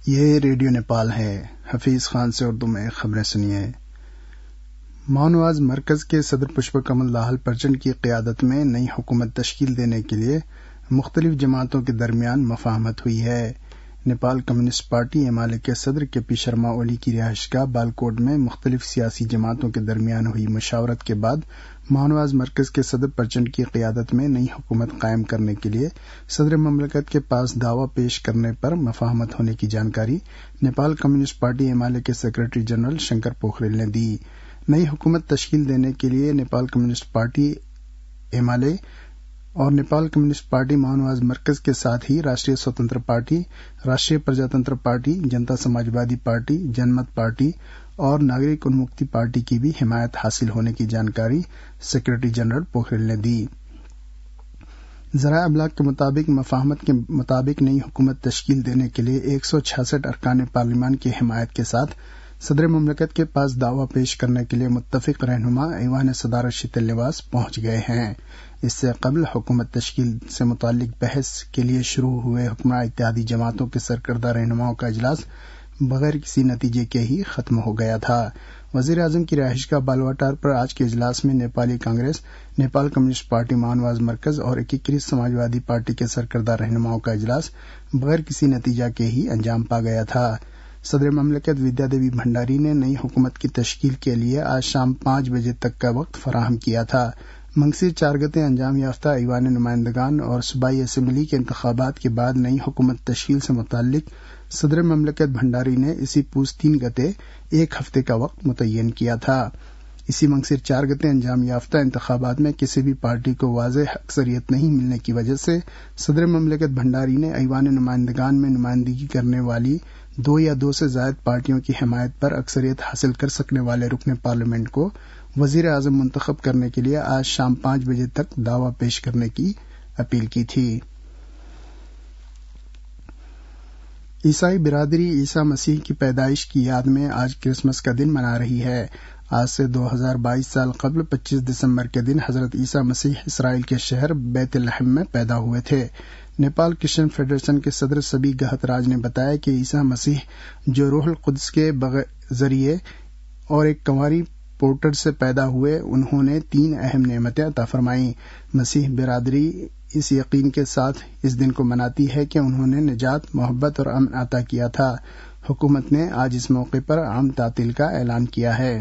یہ ریڈیو نیپال ہے۔ حفیظ خان سے اردو میں خبریں سنیے۔ ماونواز مرکز کے صدر پشپ کمل دہل پرچنڈ کی قیادت میں نئی حکومت تشکیل دینے کے لیے مختلف جماعتوں کے درمیان مفاہمت ہوئی ہے۔ Nepal communist party M L A کے صدر کے پی شرما اولی کی رہائش گاہ بالکوٹ میں مختلف سیاسی جماعتوں کے درمیان ہوئی مشاورت کے بعد ماونواز مرکز کے صدر پرچنڈ کی قیادت میں نئی حکومت قائم کرنے کے لیے صدر مملکت کے پاس دعوی پیش کرنے پر مفاہمت ہونے کی جانکاری Nepal communist party M L A کے سیکرٹری جنرل شنکر پوکھریل نے دی۔ نئی حکومت تشکیل دینے کے لیے Nepal communist party M L A اور نیپال کمیونسٹ پارٹی ماونواز مرکز کے ساتھ ہی Rashtriya Swatantra party, Rashtriya Prajatantra party, Janata Samajwadi party, Janmat party اور ناگرک انمکتی پارٹی کی بھی حمایت حاصل ہونے کی جانکاری سیکرٹری جنرل پوکھریل نے دی۔ ذرائع ابلاغ کے مطابق مفاہمت کے مطابق نئی حکومت تشکیل دینے کے لیے 166 ارکان پارلیمان کی حمایت کے ساتھ صدر مملکت کے پاس دعوی پیش کرنے کے لیے متفق رہنما ایوان صدارت شیتل نواس پہنچ گئے ہیں۔ اس سے قبل حکومت تشکیل سے متعلق بحث کے لیے شروع ہوئے حکمراں اتحادی جماعتوں کے سرکردہ رہنماؤں کا اجلاس بغیر کسی نتیجے کے ہی ختم ہو گیا تھا۔ وزیر اعظم کی رہائش گاہ بالواٹار پر آج کے اجلاس میں Nepali Congress, Nepal communist party ماونواز مرکز اور ایکیکرت سماجوادی پارٹی کے سرکردہ رہنماؤں کا اجلاس بغیر کسی نتیجہ کے ہی انجام پا گیا تھا۔ صدر مملکت ودیا دیوی بھنڈاری نے نئی حکومت کی تشکیل کے لیے آج شام 5 بجے تک کا وقت فراہم کیا تھا۔ منگسیر 4 گتے انجام یافتہ ایوان نمائندگان اور صوبائی اسمبلی کے انتخابات کے بعد نئی حکومت تشکیل سے متعلق صدر مملکت بھنڈاری نے اسی پوس 3 گتے 1 ہفتے کا وقت متعین کیا تھا۔ اسی منگسیر 4 گتے انجام یافتہ انتخابات میں کسی بھی پارٹی کو واضح اکثریت نہیں ملنے کی وجہ سے صدر مملکت بھنڈاری نے ایوان نمائندگان میں نمائندگی کرنے والی 2 یا 2 سے زائد پارٹیوں کی حمایت پر اکثریت حاصل کر سکنے والے رکن پارلیمنٹ کو وزیر اعظم منتخب کرنے کے لیے آج شام 5 بجے تک دعوی پیش کرنے کی اپیل کی تھی۔ عیسائی برادری عیسیٰ مسیح کی پیدائش کی یاد میں آج کرسمس کا دن منا رہی ہے۔ آج سے 2022 سال قبل 25 دسمبر کے دن حضرت عیسیٰ مسیح اسرائیل کے شہر بیت لحم میں پیدا ہوئے تھے۔ نیپال کرسچن فیڈریشن کے صدر سبی گہت راج نے بتایا کہ عیسیٰ مسیح جو روح القدس کے ذریعے اور ایک کنواری پورٹر سے پیدا ہوئے، انہوں نے 3 اہم نعمتیں عطا فرمائیں۔ مسیح برادری اس یقین کے ساتھ اس دن کو مناتی ہے کہ انہوں نے نجات، محبت اور امن عطا کیا تھا۔ حکومت نے آج اس موقع پر عام تعطیل کا اعلان کیا ہے۔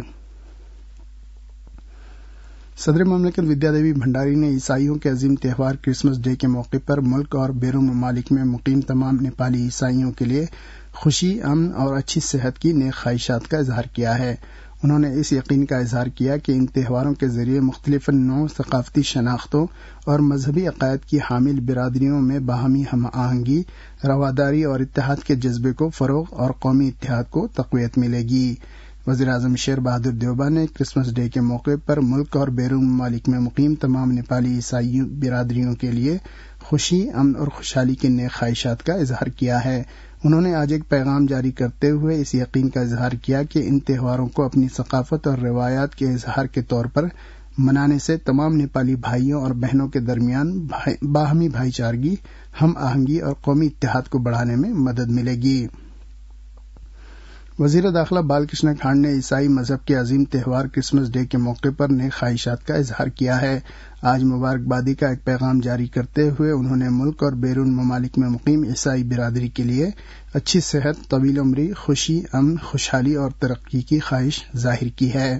صدر مملکت ودیا دیوی بھنڈاری نے عیسائیوں کے عظیم تہوار کرسمس ڈے کے موقع پر ملک اور بیرون ممالک میں مقیم تمام نیپالی عیسائیوں کے لیے خوشی، امن اور اچھی صحت کی نیک خواہشات کا اظہار کیا ہے۔ انہوں نے اس یقین کا اظہار کیا کہ ان تہواروں کے ذریعے مختلف نوع ثقافتی شناختوں اور مذہبی عقائد کی حامل برادریوں میں باہمی ہم آہنگی، رواداری اور اتحاد کے جذبے کو فروغ اور قومی اتحاد کو تقویت ملے گی۔ وزیر اعظم شیر بہادر دیوبا نے کرسمس ڈے کے موقع پر ملک اور بیرون ممالک میں مقیم تمام نیپالی عیسائی برادریوں کے لیے خوشی، امن اور خوشحالی کی نیک خواہشات کا اظہار کیا ہے۔ انہوں نے آج ایک پیغام جاری کرتے ہوئے اس یقین کا اظہار کیا کہ ان تہواروں کو اپنی ثقافت اور روایات کے اظہار کے طور پر منانے سے تمام نیپالی بھائیوں اور بہنوں کے درمیان باہمی بھائی چارگی، ہم آہنگی اور قومی اتحاد کو بڑھانے میں مدد ملے گی۔ وزیر داخلہ بال کرشن کھانڈ نے عیسائی مذہب کے عظیم تہوار کرسمس ڈے کے موقع پر نیک خواہشات کا اظہار کیا ہے۔ آج مبارکبادی کا ایک پیغام جاری کرتے ہوئے انہوں نے ملک اور بیرون ممالک میں مقیم عیسائی برادری کے لیے اچھی صحت، طویل عمری، خوشی، امن، خوشحالی اور ترقی کی خواہش ظاہر کی ہے۔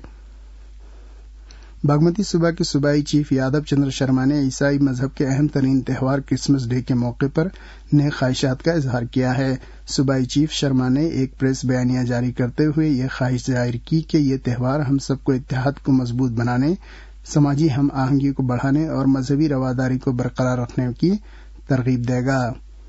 باگمتی صوبہ کے صوبائی چیف یادو چندر شرما نے عیسائی مذہب کے اہم ترین تہوار کرسمس ڈے کے موقع پر نیک خواہشات کا اظہار کیا ہے۔ صوبائی چیف شرما نے ایک پریس بیانیہ جاری کرتے ہوئے یہ خواہش ظاہر کی کہ یہ تہوار ہم سب کو اتحاد کو مضبوط بنانے، سماجی ہم آہنگی کو بڑھانے اور مذہبی رواداری کو برقرار رکھنے کی ترغیب دے گا۔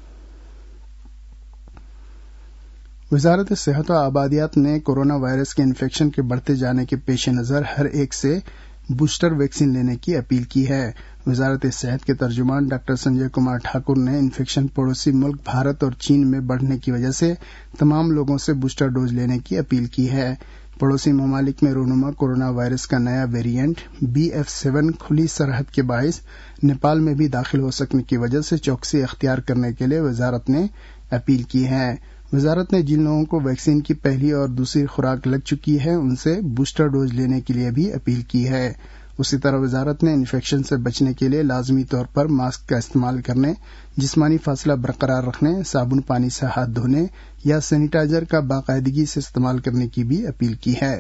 وزارت صحت و آبادیات نے کورونا وائرس کے انفیکشن کے بڑھتے جانے کے پیش نظر ہر ایک سے بوسٹر ویکسین لینے کی اپیل کی ہے۔ وزارت صحت کے ترجمان ڈاکٹر سنجے کمار ٹھاکر نے انفیکشن پڑوسی ملک بھارت اور چین میں بڑھنے کی وجہ سے تمام لوگوں سے بوسٹر ڈوز لینے کی اپیل کی ہے۔ پڑوسی ممالک میں رونما کورونا وائرس کا نیا ویریئنٹ BF7 کھلی سرحد کے باعث نیپال میں بھی داخل ہو سکنے کی وجہ سے چوکسی اختیار کرنے کے لیے وزارت نے اپیل کی ہے۔ وزارت نے جن لوگوں کو ویکسین کی پہلی اور دوسری خوراک لگ چکی ہے ان سے بوسٹر ڈوز لینے کے لیے بھی اپیل کی ہے۔ اسی طرح وزارت نے انفیکشن سے بچنے کے لیے لازمی طور پر ماسک کا استعمال کرنے، جسمانی فاصلہ برقرار رکھنے، صابن پانی سے ہاتھ دھونے یا سینیٹائزر کا باقاعدگی سے استعمال کرنے کی بھی اپیل کی ہے۔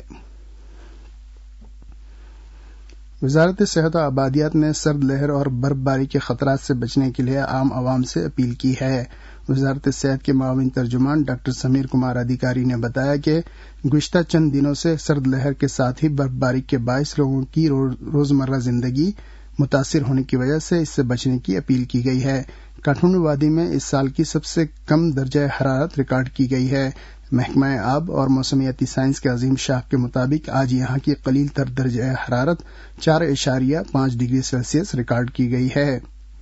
وزارت صحت و آبادیات نے سرد لہر اور برف باری کے خطرات سے بچنے کے لیے عام عوام سے اپیل کی ہے۔ وزارت صحت کے معاون ترجمان ڈاکٹر سمیر کمار ادھیکاری نے بتایا کہ گزشتہ چند دنوں سے سرد لہر کے ساتھ ہی برف باری کے باعث لوگوں کی روزمرہ زندگی متاثر ہونے کی وجہ سے اس سے بچنے کی اپیل کی گئی ہے۔ کاٹھمنڈو وادی میں اس سال کی سب سے کم درجہ حرارت ریکارڈ کی گئی ہے۔ محکمہ آب اور موسمیاتی سائنس کے عظیم شاخ کے مطابق آج یہاں کی قلیل تر درجہ حرارت 4.5 ڈگری سیلسیس ریکارڈ کی گئی ہے۔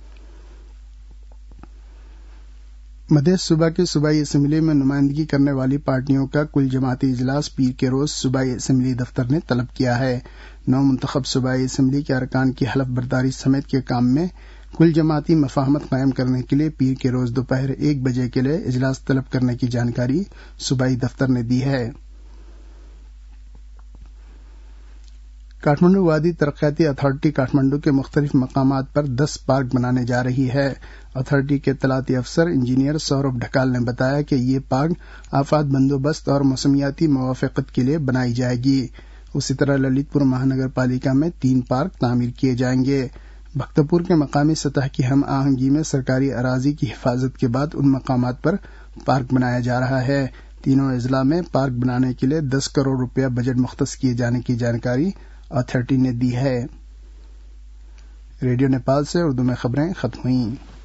مدھیہ صوبہ کے صوبائی اسمبلی میں نمائندگی کرنے والی پارٹیوں کا کل جماعتی اجلاس پیر کے روز صوبائی اسمبلی دفتر نے طلب کیا ہے۔ نو منتخب صوبائی اسمبلی کے ارکان کی حلف برداری سمیت کے کام میں کل جماعتی مفاہمت قائم کرنے کے لیے پیر کے روز دوپہر 1 بجے کے لیے اجلاس طلب کرنے کی جانکاری صوبائی دفتر نے دی ہے۔ کاٹھمنڈو وادی ترقیاتی اتھارٹی کاٹھمنڈو کے مختلف مقامات پر 10 پارک بنانے جا رہی ہے۔ اتھارٹی کے اطلاعاتی افسر انجینئر سوربھ ڈھکال نے بتایا کہ یہ پارک آفات بندوبست اور موسمیاتی موافقت کے لیے بنائی جائے گی۔ اسی طرح للت پور مہانگر پالیکا میں 3 پارک تعمیر کیے جائیں گے۔ بختپور کے مقامی سطح کی ہم آہنگی میں سرکاری اراضی کی حفاظت کے بعد ان مقامات پر پارک بنایا جا رہا ہے۔ تینوں اضلاع میں پارک بنانے کے لیے 10 کروڑ روپیہ بجٹ مختص کیے جانے کی جانکاری اتھارٹی نے دی ہے۔ ریڈیو نیپال سے اردو میں خبریں ختم ہوئیں۔